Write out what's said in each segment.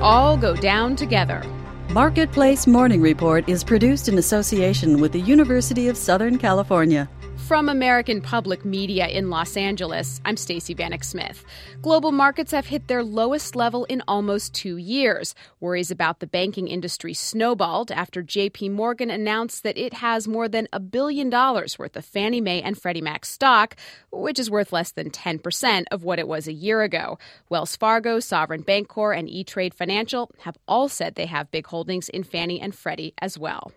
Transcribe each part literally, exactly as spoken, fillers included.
all go down together. Marketplace Morning Report is produced in association with the University of Southern California. From American Public Media in Los Angeles, I'm Stacey Vanek Smith. Global markets have hit their lowest level in almost two years. Worries about the banking industry snowballed after J P Morgan announced that it has more than a billion dollars worth of Fannie Mae and Freddie Mac stock, which is worth less than ten percent of what it was a year ago. Wells Fargo, Sovereign Bancorp, and E-Trade Financial have all said they have big holdings in Fannie and Freddie as well.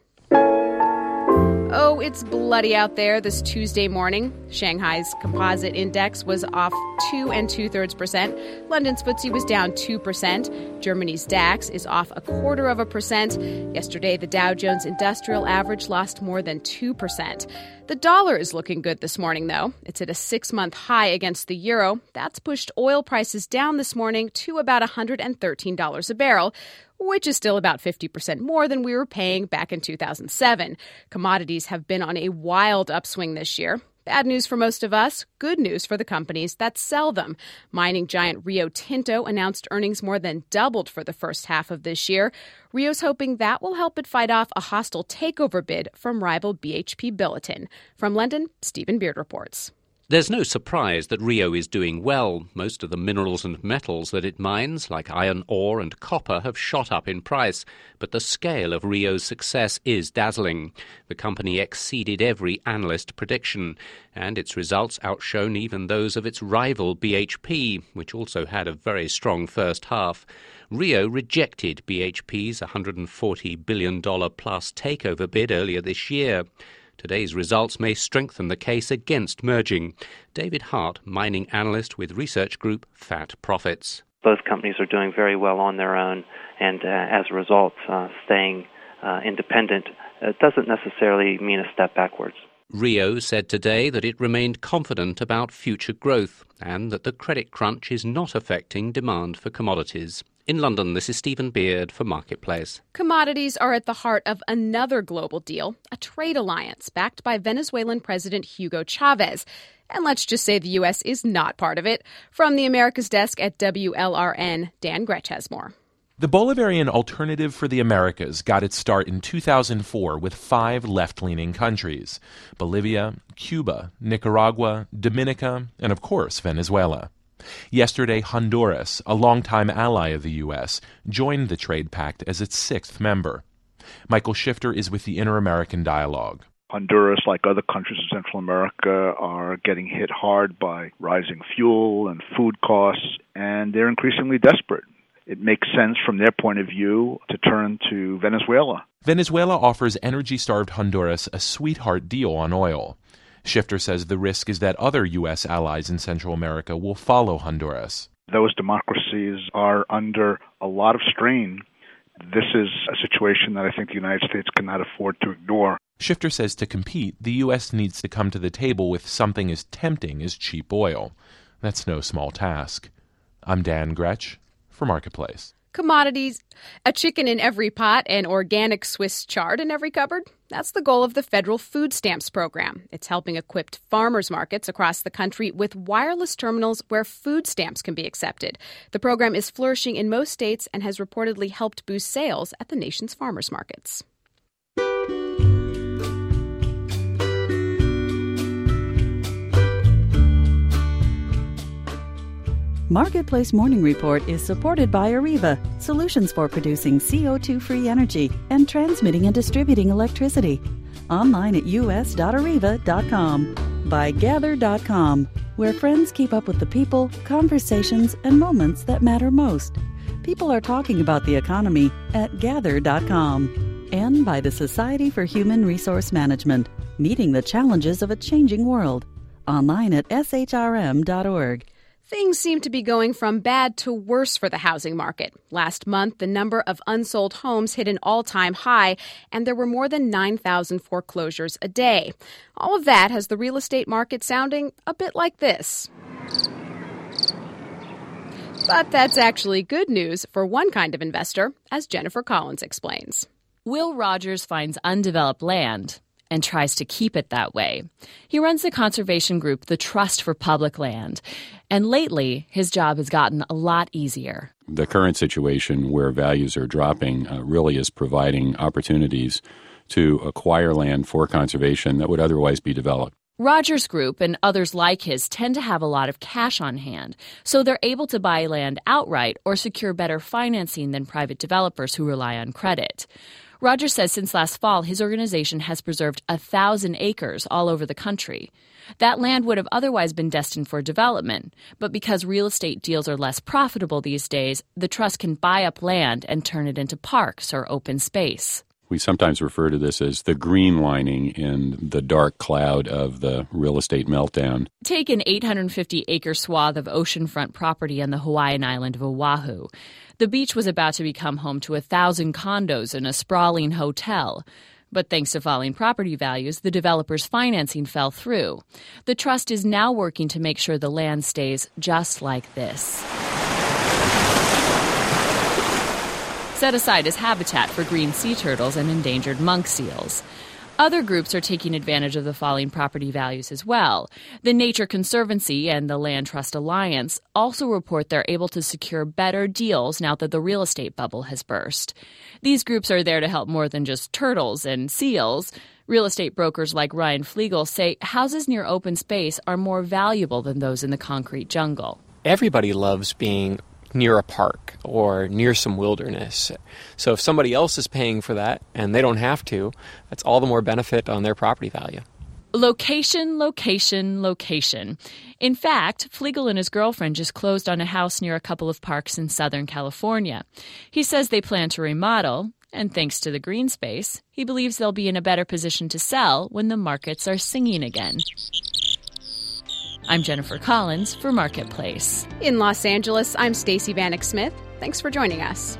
Oh, it's bloody out there this Tuesday morning. Shanghai's composite index was off two and two-thirds percent. London's F T S E was down two percent. Germany's DAX is off a quarter of a percent. Yesterday, the Dow Jones Industrial Average lost more than two percent. The dollar is looking good this morning, though. It's at a six-month high against the euro. That's pushed oil prices down this morning to about one hundred thirteen dollars a barrel, which is still about fifty percent more than we were paying back in two thousand seven. Commodities have been on a wild upswing this year. Bad news for most of us, good news for the companies that sell them. Mining giant Rio Tinto announced earnings more than doubled for the first half of this year. Rio's hoping that will help it fight off a hostile takeover bid from rival B H P Billiton. From London, Stephen Beard reports. There's no surprise that Rio is doing well. Most of the minerals and metals that it mines, like iron ore and copper, have shot up in price. But the scale of Rio's success is dazzling. The company exceeded every analyst prediction, and its results outshone even those of its rival B H P, which also had a very strong first half. Rio rejected B H P's one hundred forty billion dollars plus takeover bid earlier this year. Today's results may strengthen the case against merging. David Hart, mining analyst with research group Fat Profits. Both companies are doing very well on their own, and uh, as a result, uh, staying uh, independent uh, doesn't necessarily mean a step backwards. Rio said today that it remained confident about future growth and that the credit crunch is not affecting demand for commodities. In London, this is Stephen Beard for Marketplace. Commodities are at the heart of another global deal, a trade alliance backed by Venezuelan President Hugo Chavez. And let's just say the U S is not part of it. From the Americas desk at W L R N, Dan Gretsch has more. The Bolivarian Alternative for the Americas got its start in two thousand four with five left-leaning countries: Bolivia, Cuba, Nicaragua, Dominica, and of course Venezuela. Yesterday, Honduras, a longtime ally of the U S, joined the trade pact as its sixth member. Michael Shifter is with the Inter-American Dialogue. Honduras, like other countries in Central America, are getting hit hard by rising fuel and food costs, and they're increasingly desperate. It makes sense from their point of view to turn to Venezuela. Venezuela offers energy-starved Honduras a sweetheart deal on oil. Shifter says the risk is that other U S allies in Central America will follow Honduras. Those democracies are under a lot of strain. This is a situation that I think the United States cannot afford to ignore. Shifter says to compete, the U S needs to come to the table with something as tempting as cheap oil. That's no small task. I'm Dan Gretsch for Marketplace. Commodities, a chicken in every pot, and organic Swiss chard in every cupboard. That's the goal of the federal food stamps program. It's helping equip farmers markets across the country with wireless terminals where food stamps can be accepted. The program is flourishing in most states and has reportedly helped boost sales at the nation's farmers markets. Marketplace Morning Report is supported by Areva, solutions for producing C O two free energy and transmitting and distributing electricity. Online at u s dot areva dot com. By gather dot com, where friends keep up with the people, conversations, and moments that matter most. People are talking about the economy at gather dot com. And by the Society for Human Resource Management, meeting the challenges of a changing world. Online at s h r m dot org. Things seem to be going from bad to worse for the housing market. Last month, the number of unsold homes hit an all-time high, and there were more than nine thousand foreclosures a day. All of that has the real estate market sounding a bit like this. But that's actually good news for one kind of investor, as Jennifer Collins explains. Will Rogers finds undeveloped land and tries to keep it that way. He runs the conservation group, the Trust for Public Land, and lately his job has gotten a lot easier. The current situation where values are dropping uh, really is providing opportunities to acquire land for conservation that would otherwise be developed. Rogers Group and others like his tend to have a lot of cash on hand, so they're able to buy land outright or secure better financing than private developers who rely on credit. Rogers says since last fall, his organization has preserved a thousand acres all over the country. That land would have otherwise been destined for development, but because real estate deals are less profitable these days, the trust can buy up land and turn it into parks or open space. We sometimes refer to this as the green lining in the dark cloud of the real estate meltdown. Take an eight hundred fifty acre swath of oceanfront property on the Hawaiian island of Oahu. The beach was about to become home to a thousand condos and a sprawling hotel. But thanks to falling property values, the developer's financing fell through. The trust is now working to make sure the land stays just like this. Set aside as habitat for green sea turtles and endangered monk seals. Other groups are taking advantage of the falling property values as well. The Nature Conservancy and the Land Trust Alliance also report they're able to secure better deals now that the real estate bubble has burst. These groups are there to help more than just turtles and seals. Real estate brokers like Ryan Flegel say houses near open space are more valuable than those in the concrete jungle. Everybody loves being near a park or near some wilderness. So if somebody else is paying for that and they don't have to, that's all the more benefit on their property value. Location, location, location. In fact, Flegel and his girlfriend just closed on a house near a couple of parks in Southern California. He says they plan to remodel, and thanks to the green space, he believes they'll be in a better position to sell when the markets are singing again. I'm Jennifer Collins for Marketplace. In Los Angeles, I'm Stacey Vanek Smith. Thanks for joining us.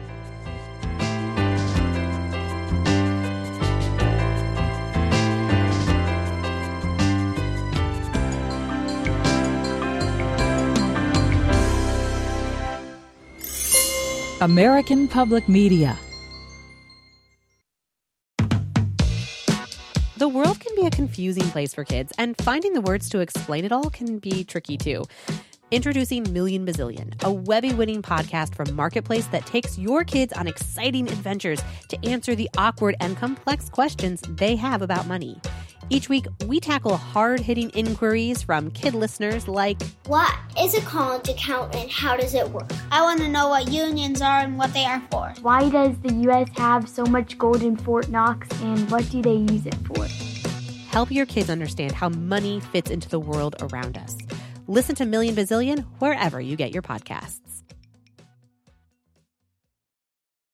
American Public Media. The world can be a confusing place for kids, and finding the words to explain it all can be tricky too. Introducing Million Bazillion, a Webby-winning podcast from Marketplace that takes your kids on exciting adventures to answer the awkward and complex questions they have about money. Each week, we tackle hard-hitting inquiries from kid listeners like, what is a college account and how does it work? I want to know what unions are and what they are for. Why does the U S have so much gold in Fort Knox and what do they use it for? Help your kids understand how money fits into the world around us. Listen to Million Bazillion wherever you get your podcasts.